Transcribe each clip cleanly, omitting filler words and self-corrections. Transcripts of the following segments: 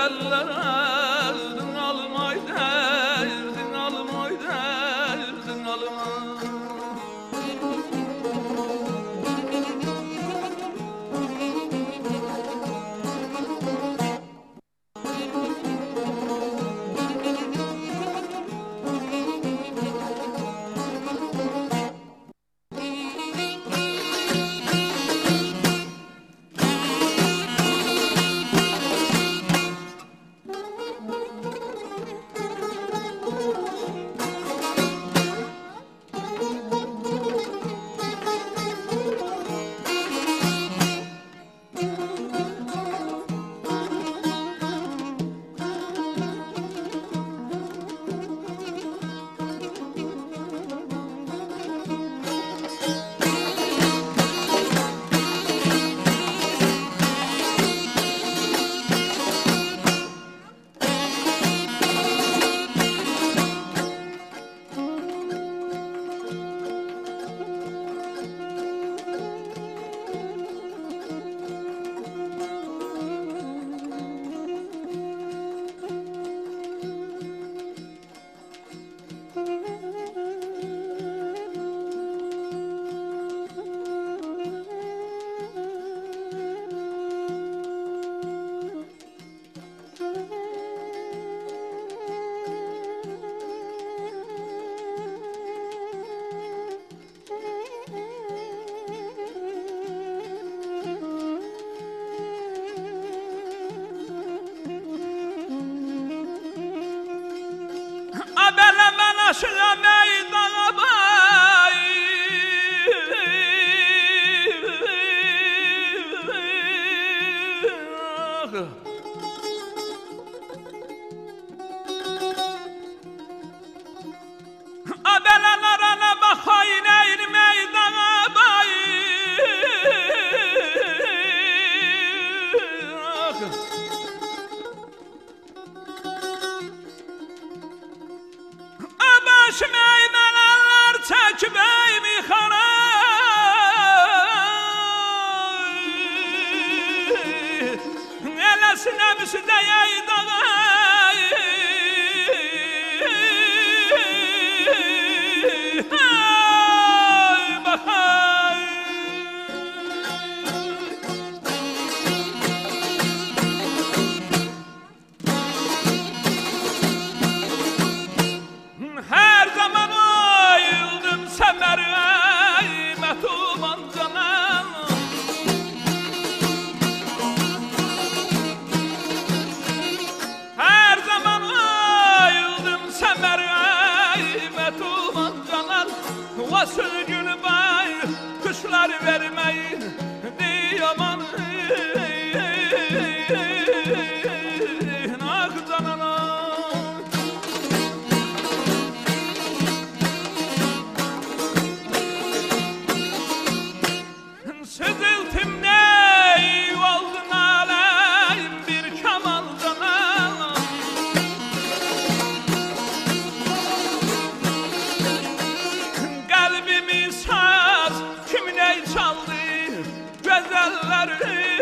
aşığa meydana bay. Abelen arana bakayın eğri meydana bay. Baş meymeneler çekip eymi xanay. Elesine müsdeye dağay. Ay bakay. Her zaman ayıldım semerey metuman canan. Her zaman ayıldım semerey metuman canan. Vasıl günü bay kuşlar vermeyin diyaman. Ah canana. Sızıltım ney oldun aleyim bir kamal canan. Kalbimi saz kim ney çaldı güzelleri.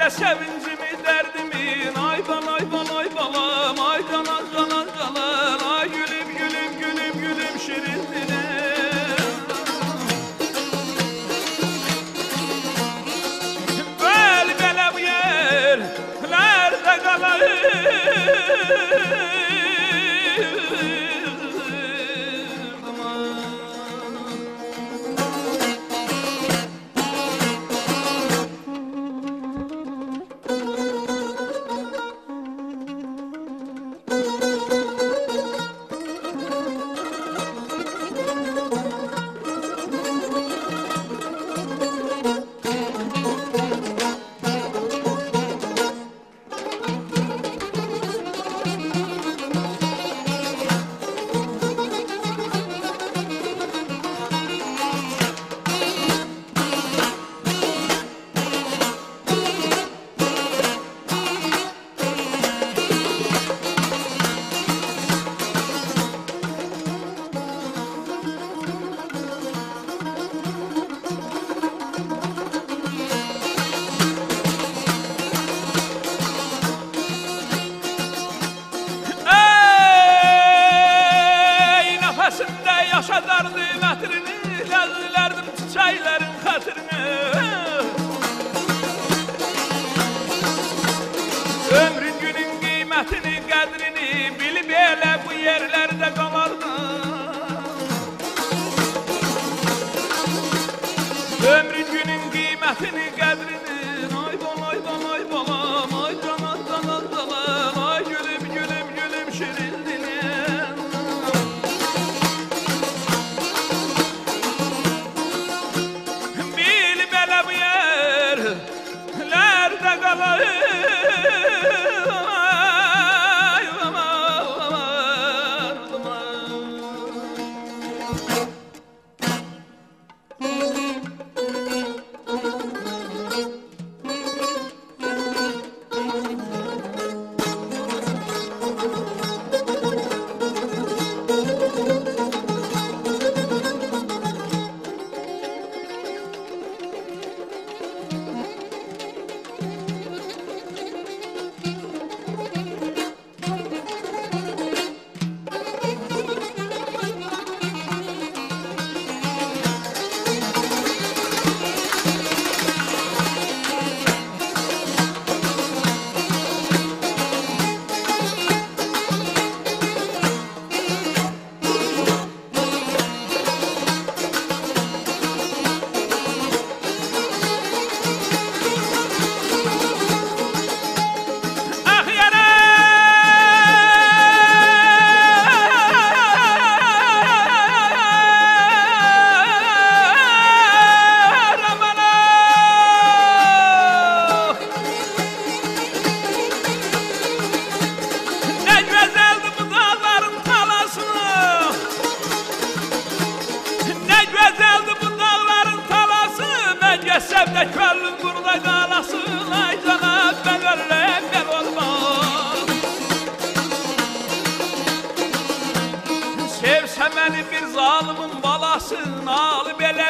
Söyle sevincimi derdimin ay bal ay bal ay balam ay canan canan canan ay gülüm gülüm gülüm gülüm şirin dilim. Böyle bu yerlerde kalayım. Yaşadardı metrini, ləzzilərdim çiçəklərin xətrini. Ömrün günün qiymətini, qədrini bilib elə bu yerlərdə qalardım. Ömrün günün qiymətini, qədrini ay bal ay bal ay balam ay canan canan canan ay gülüm gülüm gülüm şirin dilim. Nerede kalayım? Sevde köllün burada kalasın ay canım ben ölüm ben olmam. Sevse beni bir zalimin balasın alıp ele